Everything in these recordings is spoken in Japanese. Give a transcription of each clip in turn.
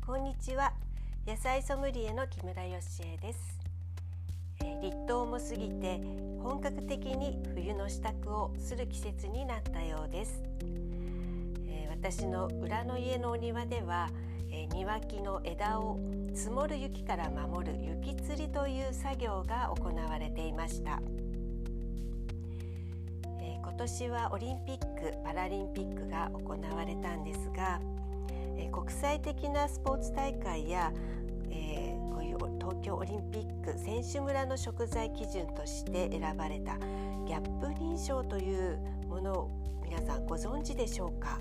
こんにちは。野菜ソムリエの木村よしえです。立冬も過ぎて本格的に冬の支度をする季節になったようです。私の裏の家のお庭では、庭木の枝を積もる雪から守る雪吊りという作業が行われていました。今年はオリンピック・パラリンピックが行われたんですが、国際的なスポーツ大会や、こういう東京オリンピック選手村の食材基準として選ばれたギャップ認証というものを皆さんご存知でしょうか。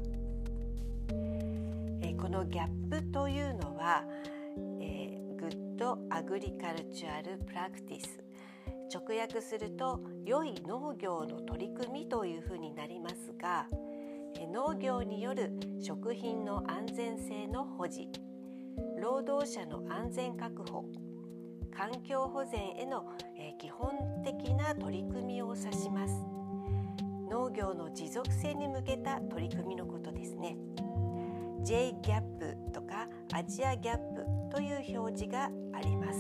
このギャップというのは、グッドアグリカルチュアルプラクティス、直訳すると良い農業の取り組みというふうになりますが、農業による食品の安全性の保持、労働者の安全確保、環境保全への基本的な取り組みを指します。農業の持続性に向けた取り組みのことですね。J ギャップとかアジアギャップという表示があります。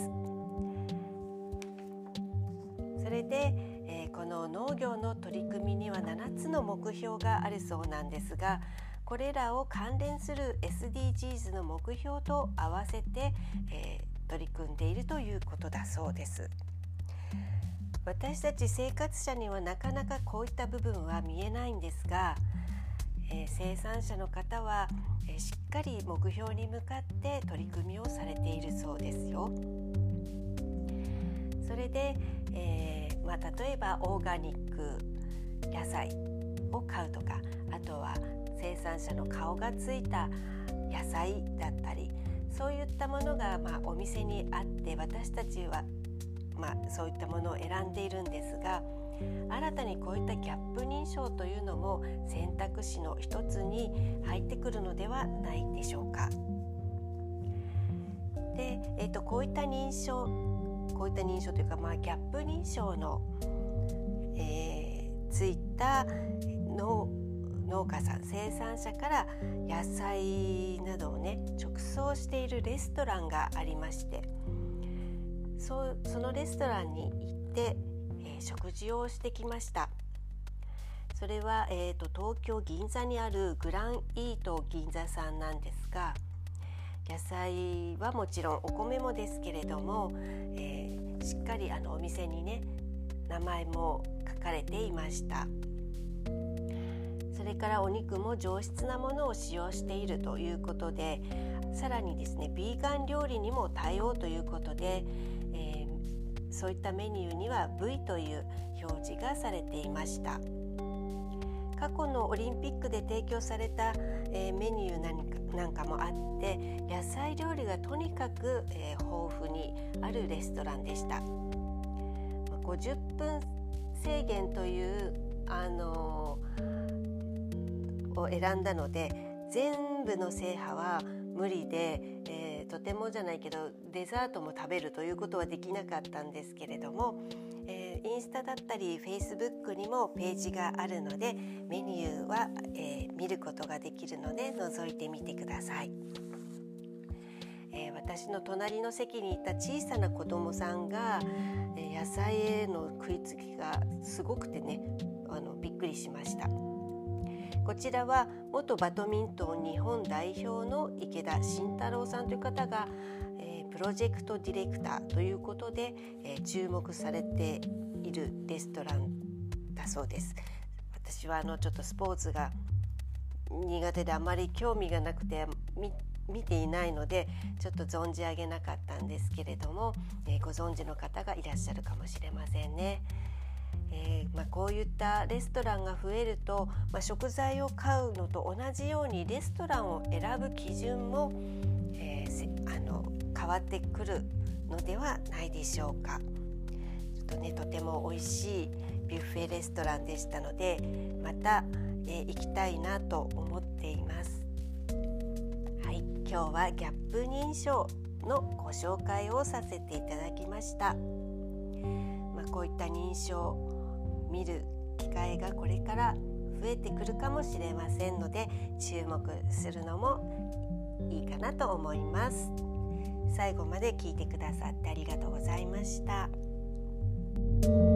それで、この農業の取り組みには7つの目標があるそうなんですが、これらを関連する SDGs の目標と合わせて、取り組んでいるということだそうです。私たち生活者にはなかなかこういった部分は見えないんですが、生産者の方は、しっかり目標に向かって取り組みをされているそうですよ。それで、例えばオーガニック野菜を買うとか、あとは生産者の顔がついた野菜だったり、そういったものが、お店にあって、私たちは、そういったものを選んでいるんですが、新たにこういったギャップ認証というのも選択肢の一つに入ってくるのではないでしょうか。で、こういった認証というか、ギャップ認証の、ついた農家さん、生産者から野菜などを直送しているレストランがありまして、そのレストランに行って、食事をしてきました。それは、東京銀座にあるグランイート銀座さんなんですが、野菜はもちろんお米もですけれども、しっかりお店に名前も書かれていました。それからお肉も上質なものを使用しているということで、さらにですね、ビーガン料理にも対応ということで、そういったメニューには V という表示がされていました。過去のオリンピックで提供された、メニューなんかもあって、野菜料理がとにかく、豊富にあるレストランでした。50分制限というを選んだので、全部の制覇は無理で、とてもじゃないけどデザートも食べるということはできなかったんですけれども、インスタだったりフェイスブックにもページがあるので、メニューは、見ることができるので覗いてみてください。私の隣の席にいた小さな子供さんが、野菜への食いつきがすごくてびっくりしました。こちらは元バドミントン日本代表の池田慎太郎さんという方が、プロジェクトディレクターということで、注目されているレストランだそうです。私はちょっとスポーツが苦手であまり興味がなくて見ていないので、ちょっと存じ上げなかったんですけれども、ご存知の方がいらっしゃるかもしれませんね。こういったレストランが増えると、食材を買うのと同じようにレストランを選ぶ基準も、変わってくるのではないでしょうか。とても美味しいビュッフェレストランでしたので、また、行きたいなと思っています。はい、今日はギャップ認証のご紹介をさせていただきました。こういった認証を見る機会がこれから増えてくるかもしれませんので、注目するのもいいかなと思います。最後まで聞いてくださってありがとうございました。